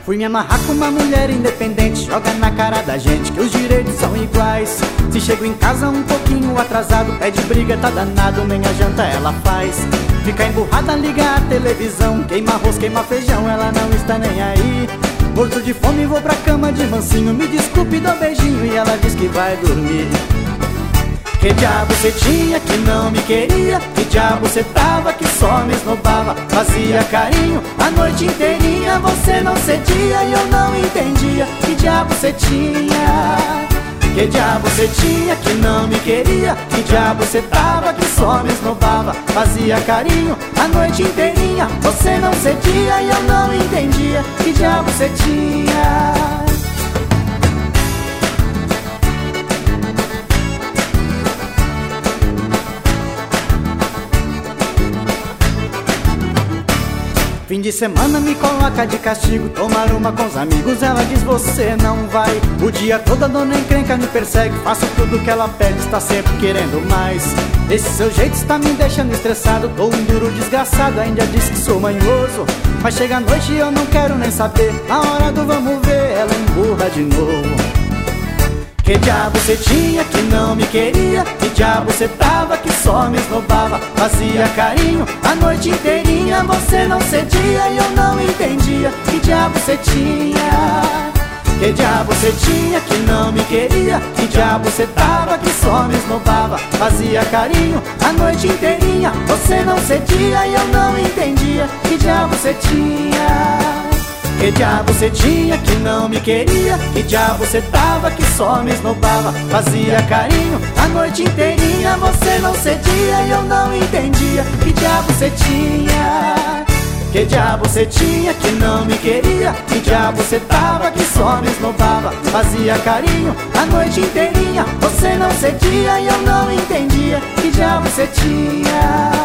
Fui me amarrar com uma mulher independente, joga na cara da gente que os direitos são iguais. Se chego em casa um pouquinho atrasado, pede briga, tá danado, nem a janta ela faz. Fica emburrada, liga a televisão, queima arroz, queima feijão, ela não está nem aí. Morto de fome vou pra cama de mansinho, me desculpe, dou beijinho e ela diz que vai dormir. Que diabo você tinha que não me queria? Que diabo você tava que só me esnobava? Fazia carinho a noite inteirinha, você não cedia e eu não entendia. Que diabo você tinha? Que diabo você tinha que não me queria? Que diabo você tava que só me esnobava? Fazia carinho a noite inteirinha, você não cedia e eu não entendia. Que diabo você tinha? Fim de semana me coloca de castigo, tomar uma com os amigos, ela diz você não vai. O dia todo a dona encrenca me persegue, faço tudo que ela pede, está sempre querendo mais. Esse seu jeito está me deixando estressado, tô um duro desgraçado, ainda diz que sou manhoso. Mas chega a noite e eu não quero nem saber, na hora do vamos ver ela emburra de novo. Que diabo você tinha que não me queria? Que diabo você tava que só me esnobava? Fazia carinho a noite inteirinha, você não cedia e eu não entendia. Que diabo você tinha? Que diabo você tinha que não me queria? Que diabo você tava que só me esnobava? Fazia carinho a noite inteirinha, você não cedia e eu não entendia. Que diabo você tinha? Que diabo você tinha que não me queria? Que diabo você tava que só me esnobava? Fazia carinho a noite inteirinha, você não cedia e eu não entendia. Que diabo você tinha? Que diabo você tinha que não me queria? Que diabo você tava que só me esnobava? Fazia carinho a noite inteirinha, você não cedia e eu não entendia. Que diabo você tinha?